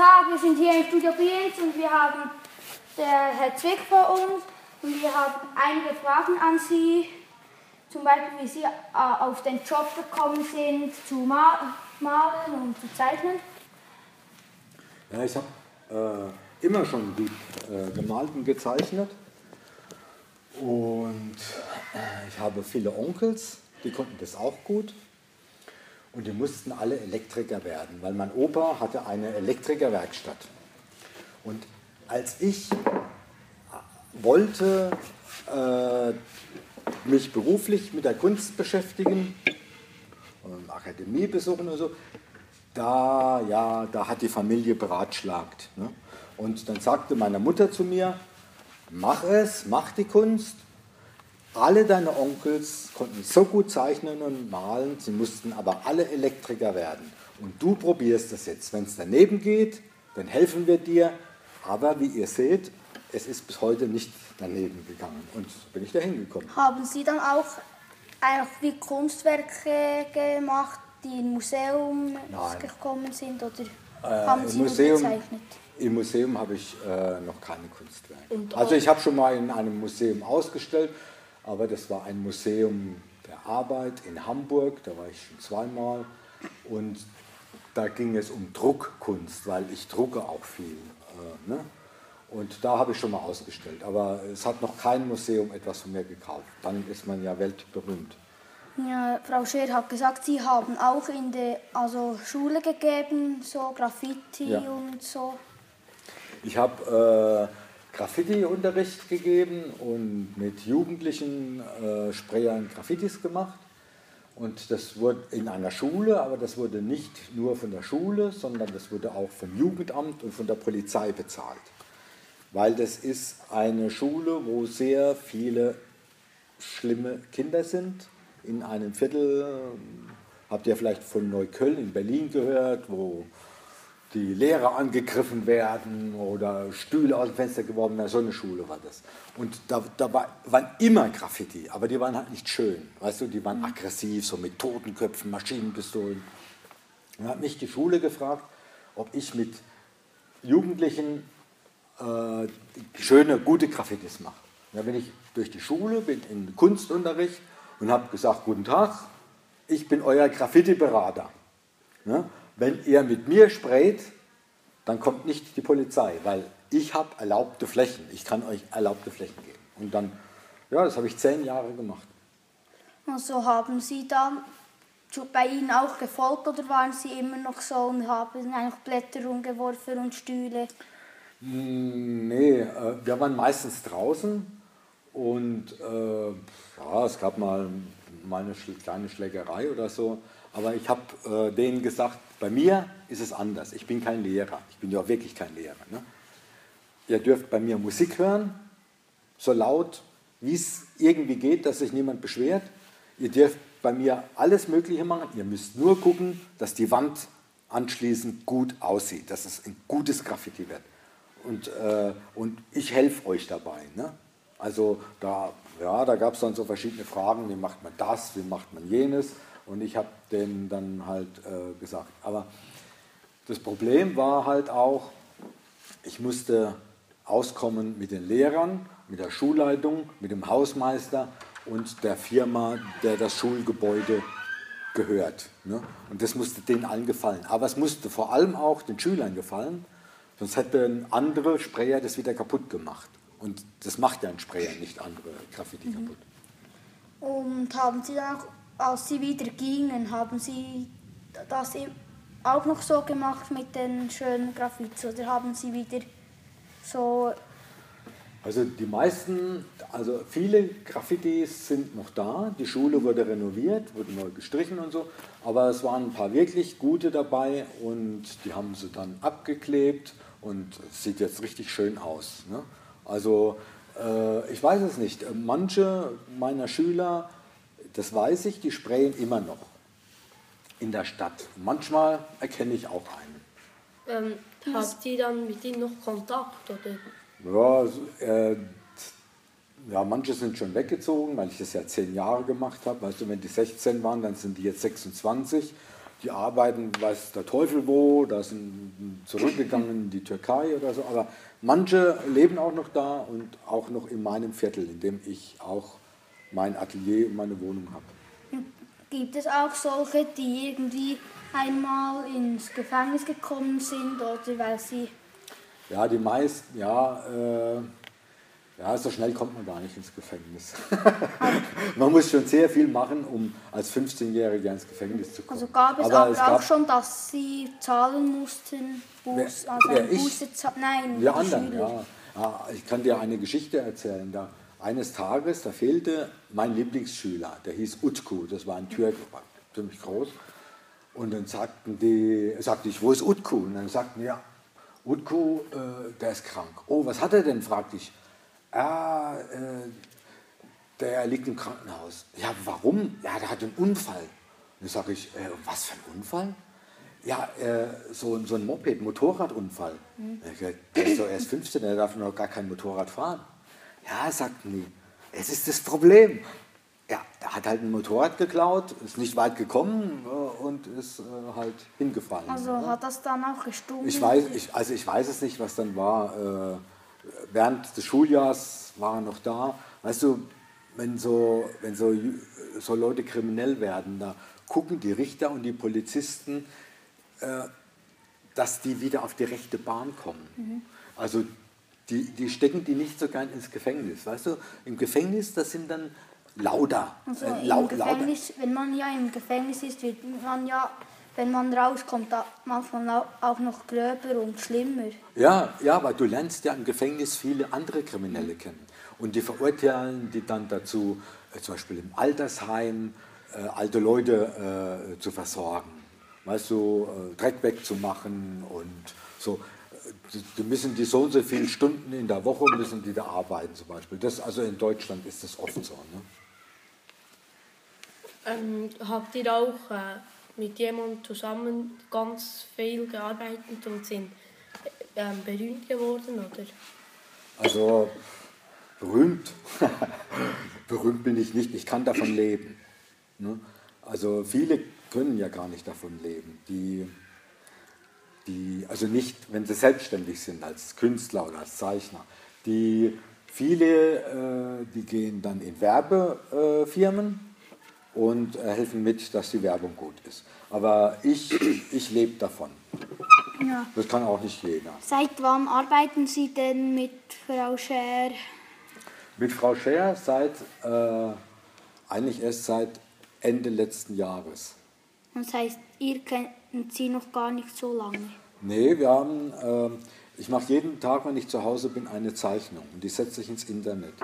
Tag, wir sind hier im Studio B1 und wir haben der Herr Zwick vor uns und wir haben einige Fragen an Sie, zum Beispiel wie Sie auf den Job gekommen sind, zu malen und zu zeichnen. Ja, ich habe immer schon gut gemalt und gezeichnet und ich habe viele Onkels, die konnten das auch gut. Und die mussten alle Elektriker werden, weil mein Opa hatte eine Elektrikerwerkstatt. Und als ich wollte mich beruflich mit der Kunst beschäftigen, Akademie besuchen und so, da hat die Familie beratschlagt. Ne? Und dann sagte meine Mutter zu mir, mach es, mach die Kunst. Alle deine Onkels konnten so gut zeichnen und malen, sie mussten aber alle Elektriker werden. Und du probierst es jetzt. Wenn es daneben geht, dann helfen wir dir. Aber wie ihr seht, es ist bis heute nicht daneben gegangen. Und so bin ich da hingekommen. Haben Sie dann auch wie Kunstwerke gemacht, die im Museum gekommen sind? Oder haben Sie nur gezeichnet? Im Museum habe ich noch keine Kunstwerke. Also ich habe schon mal in einem Museum ausgestellt, aber das war ein Museum der Arbeit in Hamburg, da war ich schon zweimal. Und da ging es um Druckkunst, weil ich drucke auch viel. Ne? Und da habe ich schon mal ausgestellt. Aber es hat noch kein Museum etwas von mir gekauft. Dann ist man ja weltberühmt. Ja, Frau Scheer hat gesagt, Sie haben auch in der Schule gegeben, so Graffiti und so. Ich habe Graffiti-Unterricht gegeben und mit Jugendlichen Sprayern Graffitis gemacht. Und das wurde in einer Schule, aber das wurde nicht nur von der Schule, sondern das wurde auch vom Jugendamt und von der Polizei bezahlt. Weil das ist eine Schule, wo sehr viele schlimme Kinder sind. In einem Viertel, habt ihr vielleicht von Neukölln in Berlin gehört, wo die Lehrer angegriffen werden oder Stühle aus dem Fenster geworfen werden. So eine Schule war das. Und da waren immer Graffiti, aber die waren halt nicht schön. Weißt du, die waren aggressiv, so mit Totenköpfen, Maschinenpistolen. Dann hat mich die Schule gefragt, ob ich mit Jugendlichen schöne, gute Graffitis mache. Da bin ich durch die Schule, bin in Kunstunterricht und habe gesagt, guten Tag, ich bin euer Graffiti-Berater. Ne? Wenn ihr mit mir sprayt, dann kommt nicht die Polizei, weil ich habe erlaubte Flächen. Ich kann euch erlaubte Flächen geben. Und dann, ja, das habe ich 10 Jahre gemacht. Also haben Sie dann bei Ihnen auch gefolgt oder waren Sie immer noch so und haben einfach Blätter umgeworfen und Stühle? Nee, wir waren meistens draußen und es gab mal eine kleine Schlägerei oder so. Aber ich habe denen gesagt, bei mir ist es anders. Ich bin kein Lehrer. Ich bin ja wirklich kein Lehrer. Ne? Ihr dürft bei mir Musik hören, so laut, wie es irgendwie geht, dass sich niemand beschwert. Ihr dürft bei mir alles Mögliche machen. Ihr müsst nur gucken, dass die Wand anschließend gut aussieht, dass es ein gutes Graffiti wird. Und ich helfe euch dabei. Ne? Also da gab es dann so verschiedene Fragen, wie macht man das, wie macht man jenes. Und ich habe denen dann halt gesagt. Aber das Problem war halt auch, ich musste auskommen mit den Lehrern, mit der Schulleitung, mit dem Hausmeister und der Firma, der das Schulgebäude gehört. Ne? Und das musste denen allen gefallen. Aber es musste vor allem auch den Schülern gefallen, sonst hätten andere Sprayer das wieder kaputt gemacht. Und das macht ja ein Sprayer, nicht andere Graffiti kaputt. Und haben Sie dann auch, als Sie wieder gingen, haben Sie das auch noch so gemacht mit den schönen Graffitis oder haben Sie wieder so... Also viele Graffitis sind noch da, die Schule wurde renoviert, wurde neu gestrichen und so, aber es waren ein paar wirklich gute dabei und die haben sie dann abgeklebt und es sieht jetzt richtig schön aus. Ne? Also ich weiß es nicht, manche meiner Schüler, das weiß ich, die sprayen immer noch in der Stadt. Manchmal erkenne ich auch einen. Habt ihr dann mit ihnen noch Kontakt? Oder? Ja, manche sind schon weggezogen, weil ich das ja 10 Jahre gemacht habe. Weißt du, wenn die 16 waren, dann sind die jetzt 26. die arbeiten, weiß der Teufel wo, da sind zurückgegangen in die Türkei oder so, aber manche leben auch noch da und auch noch in meinem Viertel, in dem ich auch mein Atelier und meine Wohnung habe. Gibt es auch solche, die irgendwie einmal ins Gefängnis gekommen sind oder weil sie... Ja, die meisten, ja, so schnell kommt man gar nicht ins Gefängnis. Man muss schon sehr viel machen, um als 15-Jähriger ins Gefängnis zu kommen. Also gab es aber auch schon, dass sie zahlen mussten, nein, wir anderen, ja. Ich kann dir eine Geschichte erzählen. Eines Tages, da fehlte mein Lieblingsschüler, der hieß Utku, das war ein Türke, war ziemlich groß. Und dann sagte ich, wo ist Utku? Und dann sagten die, ja, Utku, der ist krank. Oh, was hat er denn, fragte ich. Der liegt im Krankenhaus. Ja, warum? Ja, der hat einen Unfall. Dann sage ich, was für ein Unfall? Ja, so ein Moped, Motorradunfall. Der ist doch erst 15, der darf noch gar kein Motorrad fahren. Ja, sagten die, es ist das Problem. Ja, er hat halt ein Motorrad geklaut, ist nicht weit gekommen und ist halt hingefallen. Also hat das dann auch gestummt? Ich weiß es nicht, was dann war. Während des Schuljahrs war er noch da. Weißt du, wenn so Leute kriminell werden, da gucken die Richter und die Polizisten, dass die wieder auf die rechte Bahn kommen. Mhm. Also die stecken die nicht so gern ins Gefängnis. Weißt du, im Gefängnis, das sind dann lauter. Also wenn man ja im Gefängnis ist, wird man ja, wenn man rauskommt, manchmal auch noch gröber und schlimmer. Ja, weil du lernst ja im Gefängnis viele andere Kriminelle kennen. Und die verurteilen die dann dazu, zum Beispiel im Altersheim, alte Leute zu versorgen. Weißt du, Dreck wegzumachen und so. Die müssen die so und so viele Stunden in der Woche müssen die da arbeiten zum Beispiel. Also in Deutschland ist das oft so. Ne? Habt ihr auch mit jemandem zusammen ganz viel gearbeitet und sind berühmt geworden, oder? Also berühmt? Berühmt bin ich nicht, ich kann davon leben. Ne? Also viele können ja gar nicht davon leben, also nicht, wenn sie selbstständig sind als Künstler oder als Zeichner. Viele gehen dann in Werbefirmen und helfen mit, dass die Werbung gut ist. Aber ich lebe davon. Ja. Das kann auch nicht jeder. Seit wann arbeiten Sie denn mit Frau Scher? Mit Frau Scher eigentlich erst seit Ende letzten Jahres. Das heißt, ihr kennt sie noch gar nicht so lange? Nee, ich mache jeden Tag, wenn ich zu Hause bin, eine Zeichnung und die setze ich ins Internet.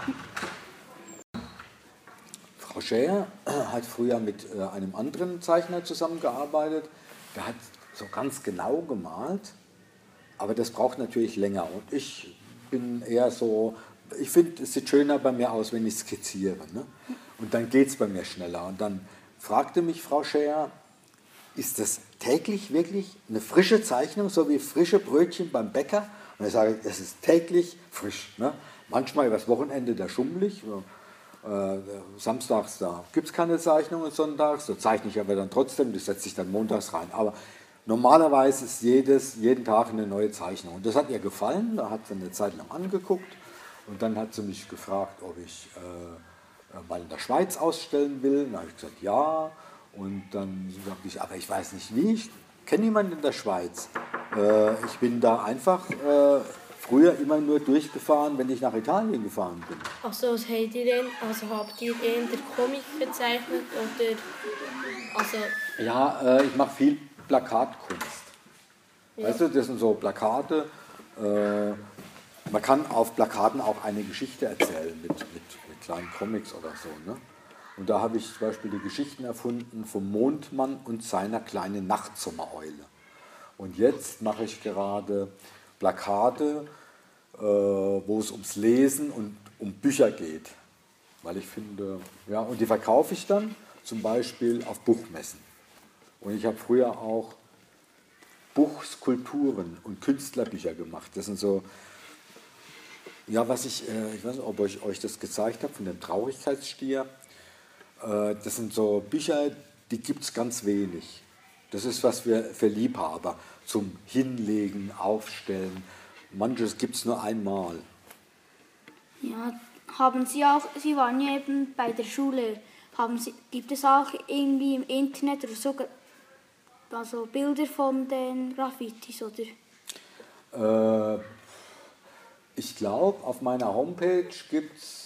Frau Scher hat früher mit einem anderen Zeichner zusammengearbeitet, der hat so ganz genau gemalt, aber das braucht natürlich länger und ich bin eher so, ich finde, es sieht schöner bei mir aus, wenn ich skizziere, ne? Und dann geht es bei mir schneller und dann fragte mich Frau Scher, ist das täglich wirklich eine frische Zeichnung, so wie frische Brötchen beim Bäcker? Und ich sage, es ist täglich frisch. Ne? Manchmal übers Wochenende da schummelig. Samstags da gibt es keine Zeichnung und sonntags. Da zeichne ich aber dann trotzdem, das setze ich dann montags rein. Aber normalerweise ist jeden Tag eine neue Zeichnung. Und das hat ihr gefallen, da hat sie eine Zeit lang angeguckt. Und dann hat sie mich gefragt, ob ich mal in der Schweiz ausstellen will. Dann habe ich gesagt, ja. Und dann sagte ich, aber ich weiß nicht wie, ich kenne niemanden in der Schweiz. Ich bin da einfach früher immer nur durchgefahren, wenn ich nach Italien gefahren bin. Also habt ihr eher Comic gezeichnet oder? Also ja, ich mache viel Plakatkunst. Ja. Weißt du, das sind so Plakate. Man kann auf Plakaten auch eine Geschichte erzählen mit kleinen Comics oder so. Ne? Und da habe ich zum Beispiel die Geschichten erfunden vom Mondmann und seiner kleinen Nachtsommereule. Und jetzt mache ich gerade Plakate, wo es ums Lesen und um Bücher geht. Weil ich finde, ja, und die verkaufe ich dann zum Beispiel auf Buchmessen. Und ich habe früher auch Buchskulpturen und Künstlerbücher gemacht. Das sind so, ja, ich weiß nicht, ob ich euch das gezeigt habe, von dem Traurigkeitsstier. Das sind so Bücher, die gibt es ganz wenig. Das ist was für Liebhaber zum Hinlegen, Aufstellen. Manches gibt es nur einmal. Ja, haben Sie auch, Sie waren ja eben bei der Schule, gibt es auch irgendwie im Internet oder so also Bilder von den Graffitis, oder? Ich glaube, auf meiner Homepage gibt es,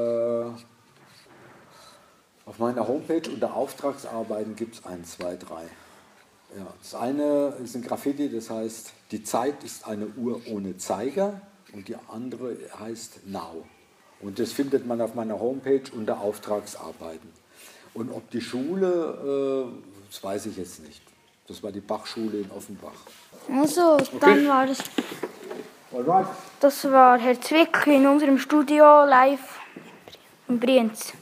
auf meiner Homepage unter Auftragsarbeiten gibt es 1, 2, 3. Ja, das eine ist ein Graffiti, das heißt, die Zeit ist eine Uhr ohne Zeiger und die andere heißt Now. Und das findet man auf meiner Homepage unter Auftragsarbeiten. Und ob die Schule, das weiß ich jetzt nicht. Das war die Bachschule in Offenbach. Also, dann war das. Alright. Das war Herr Zwick in unserem Studio live in Brienz.